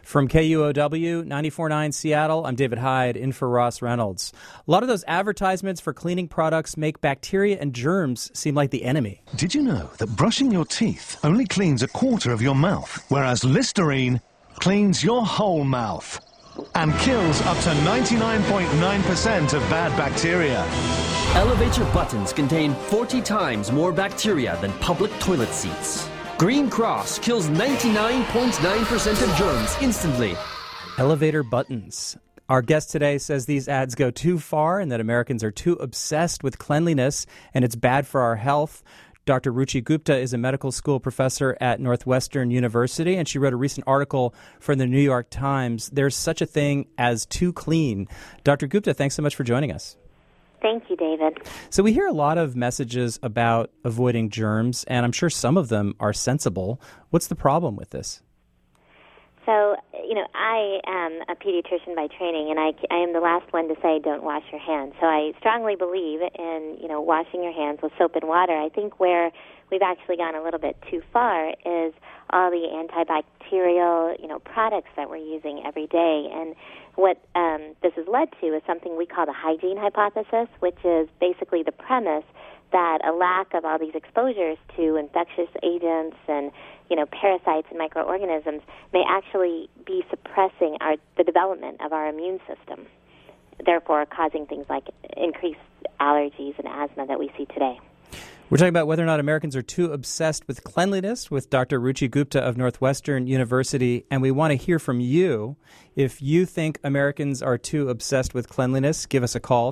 From KUOW 94.9 Seattle, I'm David Hyde, in for Ross Reynolds. A lot of those advertisements for cleaning products make bacteria and germs seem like the enemy. Did you know that brushing your teeth only cleans a quarter of your mouth, whereas Listerine cleans your whole mouth and kills up to 99.9% of bad bacteria? Elevator buttons contain 40 times more bacteria than public toilet seats. Green Cross kills 99.9% of germs instantly. Elevator buttons. Our guest today says these ads go too far and that Americans are too obsessed with cleanliness and it's bad for our health. Dr. Ruchi Gupta is a medical school professor at Northwestern University, and she wrote a recent article for the New York Times. There's such a thing as too clean. Dr. Gupta, thanks so much for joining us. Thank you, David. So we hear a lot of messages about avoiding germs, and I'm sure some of them are sensible. What's the problem with this? So, I am a pediatrician by training, and I am the last one to say don't wash your hands. So I strongly believe in, washing your hands with soap and water. I think where we've actually gone a little bit too far is all the antibacterial, products that we're using every day. And what this has led to is something we call the hygiene hypothesis, which is basically the premise that a lack of all these exposures to infectious agents and, parasites and microorganisms may actually be suppressing the development of our immune system, therefore causing things like increased allergies and asthma that we see today. We're talking about whether or not Americans are too obsessed with cleanliness with Dr. Ruchi Gupta of Northwestern University, and we want to hear from you. If you think Americans are too obsessed with cleanliness, give us a call,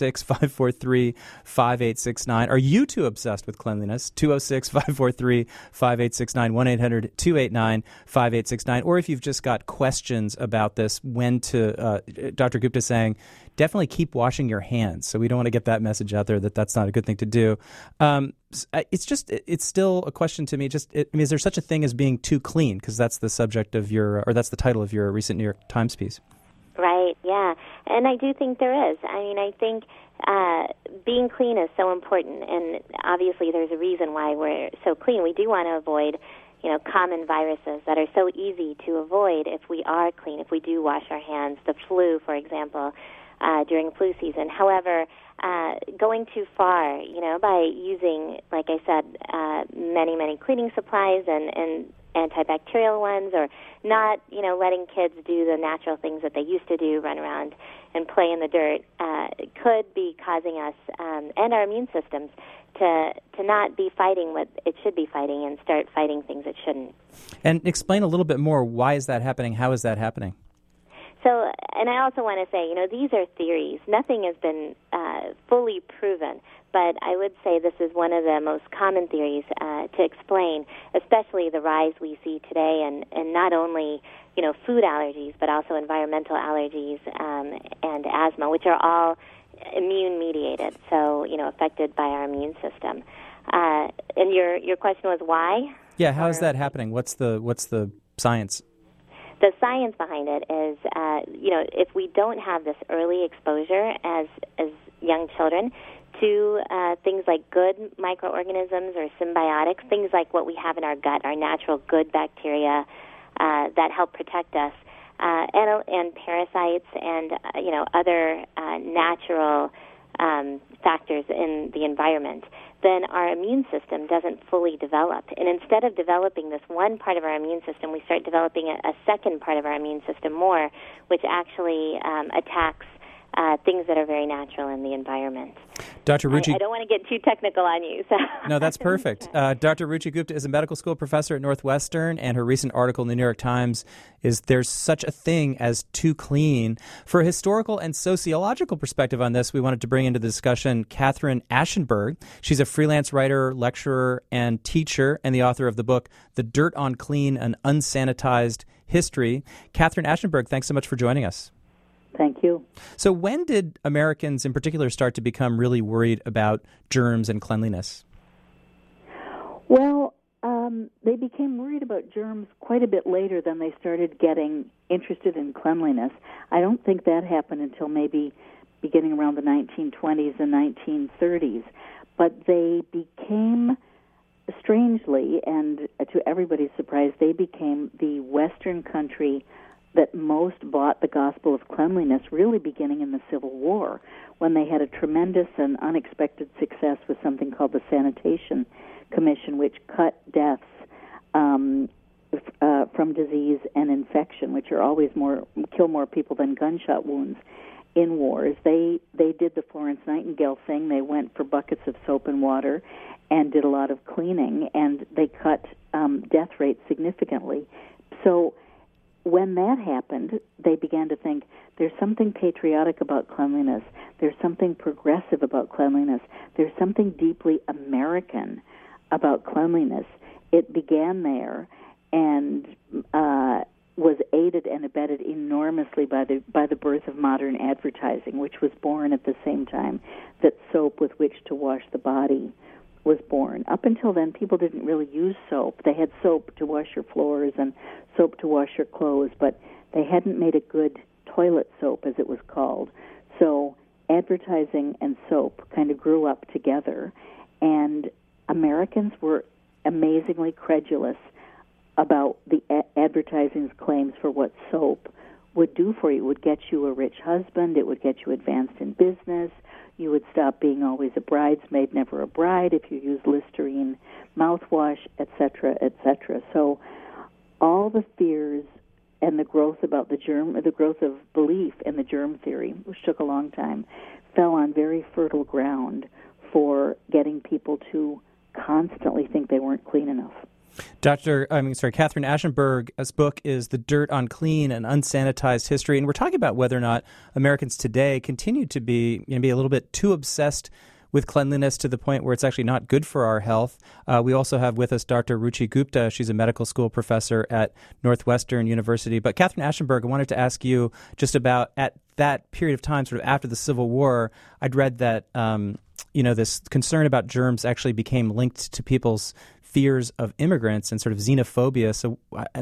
206-543-5869. Are you too obsessed with cleanliness? 206-543-5869, 1-800-289-5869. Or if you've just got questions about this, Dr. Gupta saying, definitely keep washing your hands. So we don't want to get that message out there that that's not a good thing to do. It's still a question to me. Is there such a thing as being too clean? Because that's the subject of that's the title of your recent New York Times piece. Right, yeah. And I do think there is. I think being clean is so important. And obviously there's a reason why we're so clean. We do want to avoid common viruses that are so easy to avoid if we are clean, if we do wash our hands. The flu, for example, during flu season. However, going too far, by using, like I said, many, many cleaning supplies and antibacterial ones, or not, letting kids do the natural things that they used to do, run around and play in the dirt, could be causing us and our immune systems to not be fighting what it should be fighting and start fighting things it shouldn't. And explain a little bit more. Why is that happening? How is that happening? So, and I also want to say, these are theories. Nothing has been fully proven, but I would say this is one of the most common theories to explain, especially the rise we see today, and not only, food allergies, but also environmental allergies and asthma, which are all immune-mediated, so, affected by our immune system. And your question was why? Yeah, how is that happening? What's the science? The science behind it is, if we don't have this early exposure as young children to things like good microorganisms or symbiotics, things like what we have in our gut, our natural good bacteria that help protect us, and parasites and other natural factors in the environment, then our immune system doesn't fully develop. And instead of developing this one part of our immune system, we start developing a second part of our immune system more, which actually attacks things that are very natural in the environment. Dr. Ruchi, I don't want to get too technical on you. So. No, that's perfect. Dr. Ruchi Gupta is a medical school professor at Northwestern, and her recent article in the New York Times is There's Such a Thing as Too Clean. For a historical and sociological perspective on this, we wanted to bring into the discussion Catherine Aschenberg. She's a freelance writer, lecturer, and teacher, and the author of the book The Dirt on Clean, An Unsanitized History. Catherine Aschenberg, thanks so much for joining us. Thank you. So when did Americans in particular start to become really worried about germs and cleanliness? Well, they became worried about germs quite a bit later than they started getting interested in cleanliness. I don't think that happened until maybe beginning around the 1920s and 1930s. But they became, strangely, and to everybody's surprise, they became the Western country that most bought the gospel of cleanliness really beginning in the Civil War, when they had a tremendous and unexpected success with something called the Sanitation Commission, which cut deaths from disease and infection, which are always kill more people than gunshot wounds in wars. They did the Florence Nightingale thing. They went for buckets of soap and water and did a lot of cleaning, and they cut death rates significantly. So when that happened, they began to think there's something patriotic about cleanliness. There's something progressive about cleanliness. There's something deeply American about cleanliness. It began there and was aided and abetted enormously by the birth of modern advertising, which was born at the same time that soap with which to wash the body was born. Up until then, people didn't really use soap. They had soap to wash your floors and soap to wash your clothes, but they hadn't made a good toilet soap, as it was called. So advertising and soap kind of grew up together, and Americans were amazingly credulous about the advertising's claims for what soap would do for you. It would get you a rich husband. It would get you advanced in business. You would stop being always a bridesmaid, never a bride, if you use Listerine mouthwash, etc., etc. So all the fears and the growth about the growth of belief in the germ theory, which took a long time, fell on very fertile ground for getting people to constantly think they weren't clean enough. Catherine Aschenberg's book is The Dirt on Clean and Unsanitized History, and we're talking about whether or not Americans today continue to be a little bit too obsessed with cleanliness to the point where it's actually not good for our health. We also have with us Dr. Ruchi Gupta. She's a medical school professor at Northwestern University. But Catherine Aschenberg, I wanted to ask you just about at that period of time, sort of after the Civil War, I'd read that this concern about germs actually became linked to people's fears of immigrants and sort of xenophobia. So,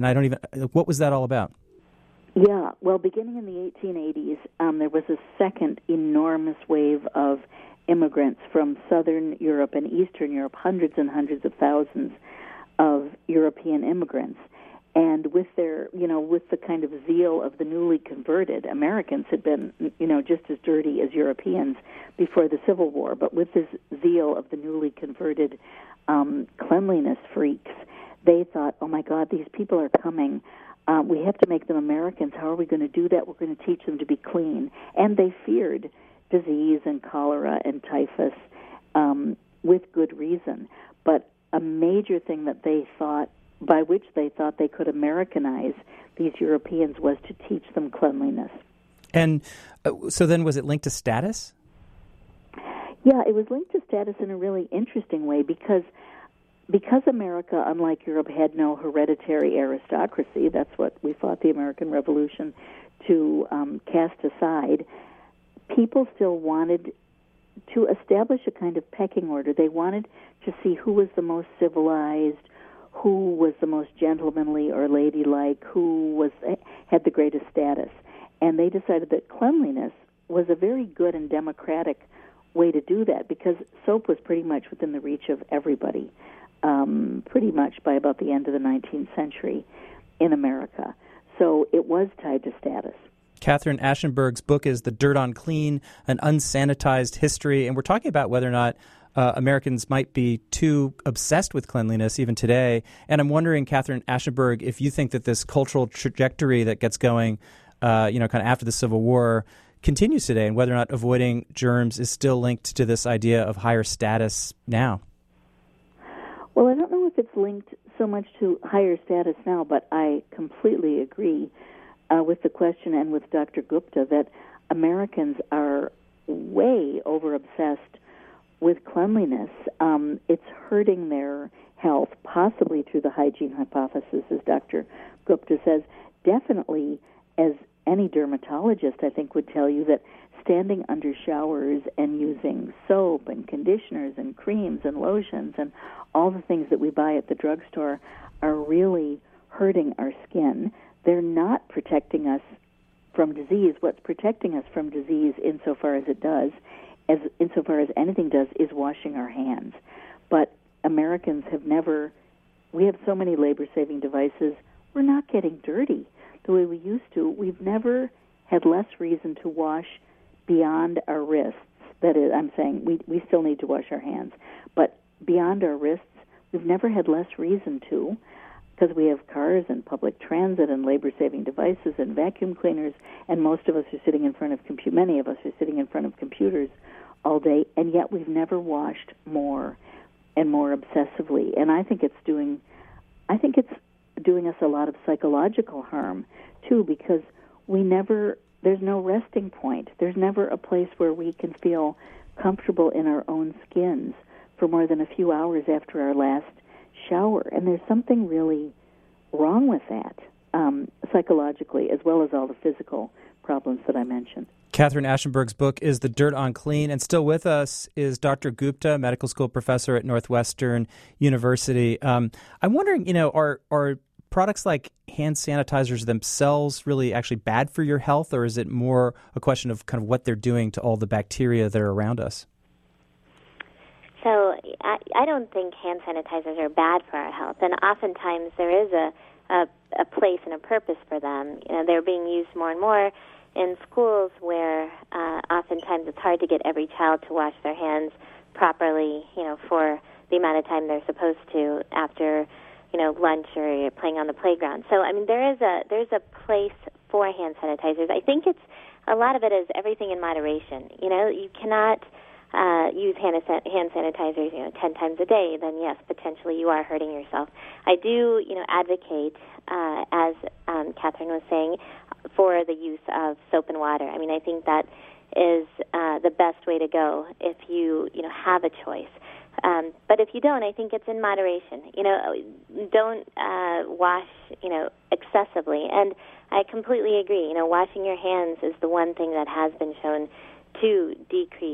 what was that all about? Yeah, well, beginning in the 1880s, there was a second enormous wave of immigrants from Southern Europe and Eastern Europe, hundreds and hundreds of thousands of European immigrants. And with with the kind of zeal of the newly converted, Americans had been, just as dirty as Europeans before the Civil War, but with this zeal of the newly converted cleanliness freaks, they thought, oh my God, these people are coming. We have to make them Americans. How are we going to do that? We're going to teach them to be clean. And they feared disease and cholera and typhus with good reason. But a major thing that they thought, by which they thought they could Americanize these Europeans, was to teach them cleanliness. And so then was it linked to status? Yeah, it was linked to status in a really interesting way because America, unlike Europe, had no hereditary aristocracy. That's what we fought the American Revolution to cast aside. People still wanted to establish a kind of pecking order. They wanted to see who was the most civilized, who was the most gentlemanly or ladylike, who had the greatest status. And they decided that cleanliness was a very good and democratic way to do that, because soap was pretty much within the reach of everybody, pretty much by about the end of the 19th century in America. So it was tied to status. Catherine Aschenberg's book is The Dirt on Clean, an Unsanitized History, and we're talking about whether or not Americans might be too obsessed with cleanliness even today. And I'm wondering, Catherine Aschenberg, if you think that this cultural trajectory that gets going, kind of after the Civil War, continues today, and whether or not avoiding germs is still linked to this idea of higher status now. Well, I don't know if it's linked so much to higher status now, but I completely agree with the question and with Dr. Gupta that Americans are way over-obsessed with cleanliness. It's hurting their health, possibly through the hygiene hypothesis, as Dr. Gupta says. Definitely, as any dermatologist, I think, would tell you, that standing under showers and using soap and conditioners and creams and lotions and all the things that we buy at the drugstore are really hurting our skin. They're not protecting us from disease. What's protecting us from disease, insofar as anything does, is washing our hands. But Americans we have so many labor-saving devices, we're not getting dirty. the way we used to, we've never had less reason to wash beyond our wrists. That is, I'm saying we still need to wash our hands, but beyond our wrists, we've never had less reason to, because we have cars and public transit and labor-saving devices and vacuum cleaners, and most of us are sitting in front of many of us are sitting in front of computers all day, and yet we've never washed more and more obsessively. And I think it's doing us a lot of psychological harm too, because there's no resting point. There's never a place where we can feel comfortable in our own skins for more than a few hours after our last shower. And there's something really wrong with that, psychologically, as well as all the physical problems that I mentioned. Catherine Aschenberg's book is The Dirt on Clean, and still with us is Dr. Gupta, medical school professor at Northwestern University. I'm wondering, are products like hand sanitizers themselves really actually bad for your health, or is it more a question of kind of what they're doing to all the bacteria that are around us? So I don't think hand sanitizers are bad for our health, and oftentimes there is a place and a purpose for them. They're being used more and more in schools where oftentimes it's hard to get every child to wash their hands properly, for the amount of time they're supposed to after, lunch or playing on the playground. So, there's a place for hand sanitizers. I think a lot of it is everything in moderation. You cannot use hand sanitizers, 10 times a day, then yes, potentially you are hurting yourself. I do, advocate, as Catherine was saying, for the use of soap and water. I think that is the best way to go if you have a choice. But if you don't, I think it's in moderation. Don't wash, excessively. And I completely agree. Washing your hands is the one thing that has been shown to decrease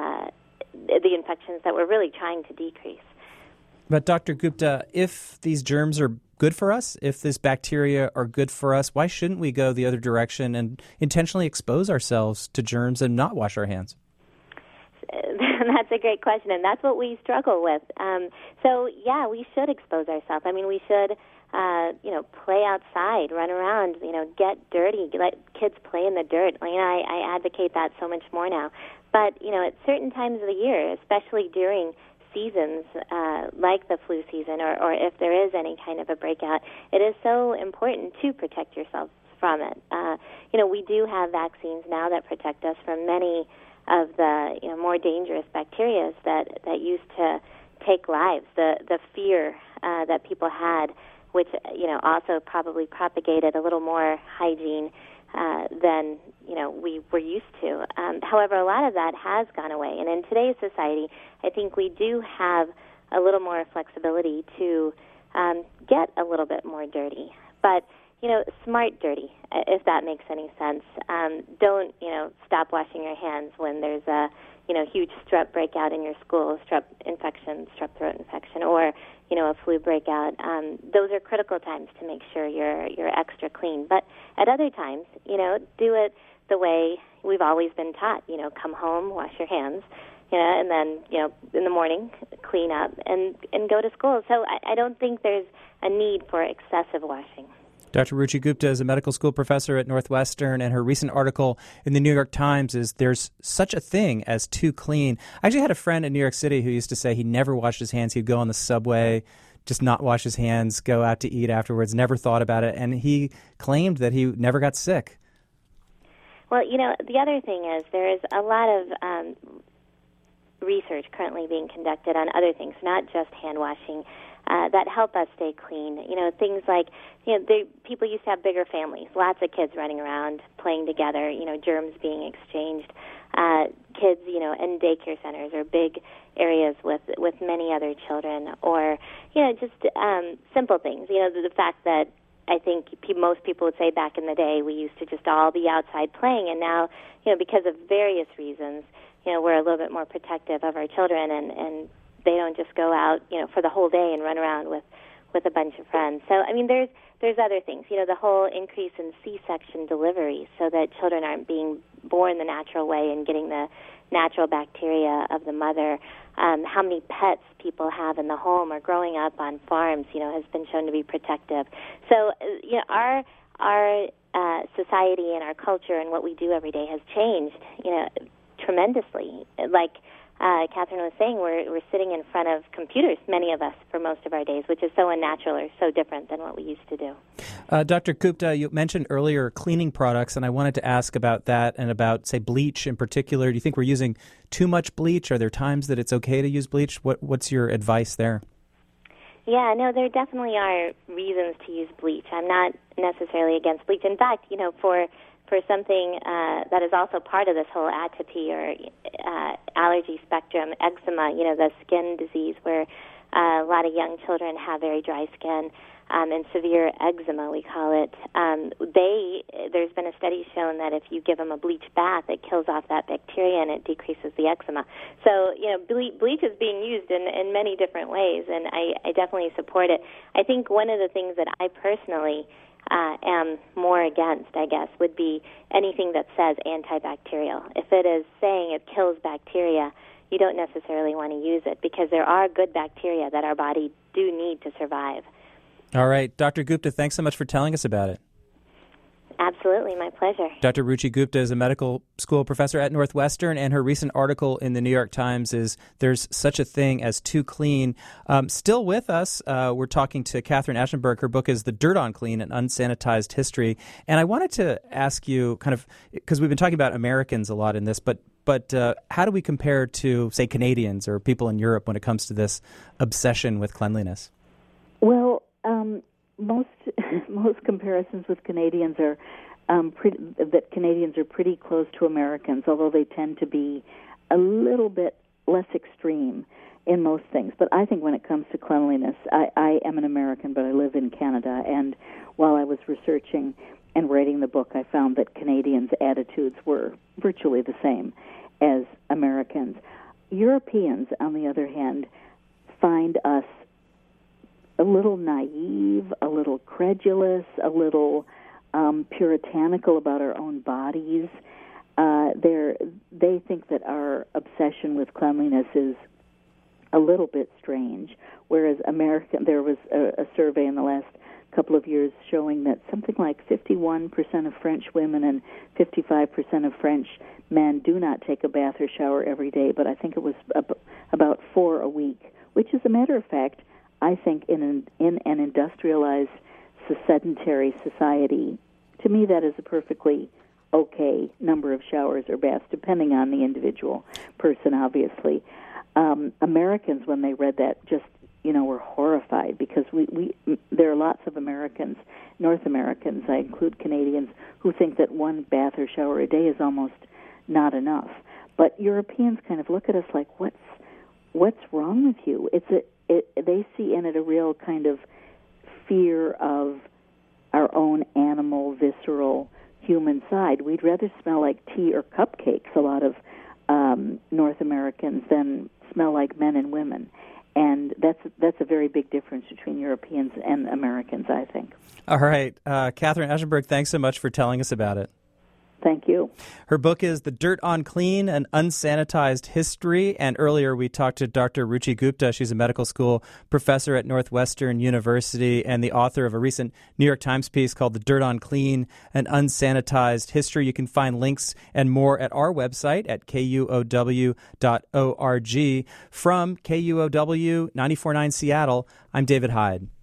the infections that we're really trying to decrease. But Dr. Gupta, if these germs are good for us, if this bacteria are good for us, why shouldn't we go the other direction and intentionally expose ourselves to germs and not wash our hands? That's a great question, and that's what we struggle with. We should expose ourselves. We should, play outside, run around, get dirty, let kids play in the dirt. I advocate that so much more now. But, at certain times of the year, especially during seasons like the flu season or if there is any kind of a breakout, it is so important to protect yourself from it. We do have vaccines now that protect us from many of the more dangerous bacteria that used to take lives. The fear that people had, which also probably propagated a little more hygiene than we were used to. However, a lot of that has gone away, and in today's society, I think we do have a little more flexibility to get a little bit more dirty, but smart dirty, if that makes any sense. Don't stop washing your hands when there's a huge strep breakout in your school, strep throat infection, or a flu breakout. Those are critical times to make sure you're extra clean. But at other times, do it the way we've always been taught. Come home, wash your hands, and then in the morning clean up and go to school. So I don't think there's a need for excessive washing. Dr. Ruchi Gupta is a medical school professor at Northwestern, and her recent article in the New York Times is There's Such a Thing as Too Clean. I actually had a friend in New York City who used to say he never washed his hands. He'd go on the subway, just not wash his hands, go out to eat afterwards, never thought about it, and he claimed that he never got sick. Well, the other thing is there is a lot of research currently being conducted on other things, not just hand washing, that help us stay clean. Things like, people used to have bigger families, lots of kids running around, playing together, germs being exchanged. Kids, in daycare centers or big areas with many other children, or, just simple things. The fact that I think most people would say back in the day we used to just all be outside playing, and now, because of various reasons, we're a little bit more protective of our children, and they don't just go out, for the whole day and run around with a bunch of friends. So, there's other things. The whole increase in C-section deliveries so that children aren't being born the natural way and getting the natural bacteria of the mother. How many pets people have in the home or growing up on farms, has been shown to be protective. So, our our society and our culture and what we do every day has changed, tremendously. Like Catherine was saying, we're sitting in front of computers, many of us, for most of our days, which is so unnatural or so different than what we used to do. Dr. Gupta, you mentioned earlier cleaning products, and I wanted to ask about that and about, say, bleach in particular. Do you think we're using too much bleach? Are there times that it's okay to use bleach? What's your advice there? Yeah, no, there definitely are reasons to use bleach. I'm not necessarily against bleach. In fact, for something that is also part of this whole atopy or allergy spectrum, eczema, the skin disease where a lot of young children have very dry skin and severe eczema, we call it. There's been a study shown that if you give them a bleach bath, it kills off that bacteria and it decreases the eczema. So, bleach is being used in many different ways, and I definitely support it. I think one of the things that I personally am more against, I guess, would be anything that says antibacterial. If it is saying it kills bacteria, you don't necessarily want to use it because there are good bacteria that our body do need to survive. All right. Dr. Gupta, thanks so much for telling us about it. Absolutely, my pleasure. Dr. Ruchi Gupta is a medical school professor at Northwestern, and her recent article in the New York Times is There's Such a Thing as Too Clean. Still with us, we're talking to Catherine Aschenberg. Her book is The Dirt on Clean, An Unsanitized History. And I wanted to ask you kind of, because we've been talking about Americans a lot in this, but how do we compare to, say, Canadians or people in Europe when it comes to this obsession with cleanliness? Well, most comparisons with Canadians are that Canadians are pretty close to Americans, although they tend to be a little bit less extreme in most things. But I think when it comes to cleanliness, I am an American, but I live in Canada, and while I was researching and writing the book, I found that Canadians' attitudes were virtually the same as Americans. Europeans, on the other hand, find us a little naive, a little credulous, a little puritanical about our own bodies. They think that our obsession with cleanliness is a little bit strange, whereas there was a survey in the last couple of years showing that something like 51% of French women and 55% of French men do not take a bath or shower every day, but I think it was about 4 a week, which, as a matter of fact, I think in an industrialized, sedentary society, to me that is a perfectly okay number of showers or baths, depending on the individual person, obviously. Americans, when they read that, just were horrified because there are lots of Americans, North Americans, I include Canadians, who think that one bath or shower a day is almost not enough. But Europeans kind of look at us like, what's wrong with you? They see in it a real kind of fear of our own animal, visceral, human side. We'd rather smell like tea or cupcakes, a lot of North Americans, than smell like men and women. And that's a very big difference between Europeans and Americans, I think. All right. Catherine Aschenberg, thanks so much for telling us about it. Thank you. Her book is The Dirt on Clean, An Unsanitized History. And earlier we talked to Dr. Ruchi Gupta. She's a medical school professor at Northwestern University and the author of a recent New York Times piece called The Dirt on Clean, An Unsanitized History. You can find links and more at our website at kuow.org. From KUOW 94.9 Seattle, I'm David Hyde.